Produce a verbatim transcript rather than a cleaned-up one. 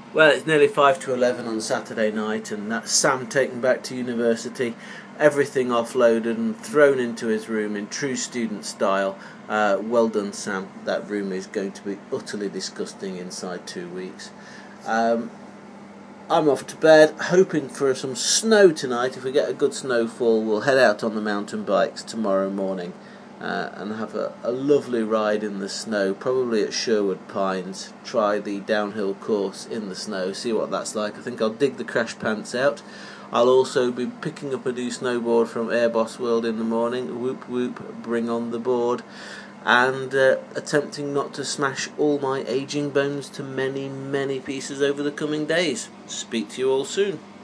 Well, it's nearly five to eleven on Saturday night, and that's Sam taken back to university, everything offloaded and thrown into his room in true student style. Uh, well done, Sam. That room is going to be utterly disgusting inside two weeks. Um, I'm off to bed, hoping for some snow tonight. If we get a good snowfall, we'll head out on the mountain bikes tomorrow morning uh, and have a, a lovely ride in the snow, probably at Sherwood Pines. Try the downhill course in the snow, see what that's like. I think I'll dig the crash pants out. I'll also be picking up a new snowboard from Airboss World in the morning. Whoop whoop, bring on the board. And uh, attempting not to smash all my aging bones to many, many pieces over the coming days. Speak to you all soon.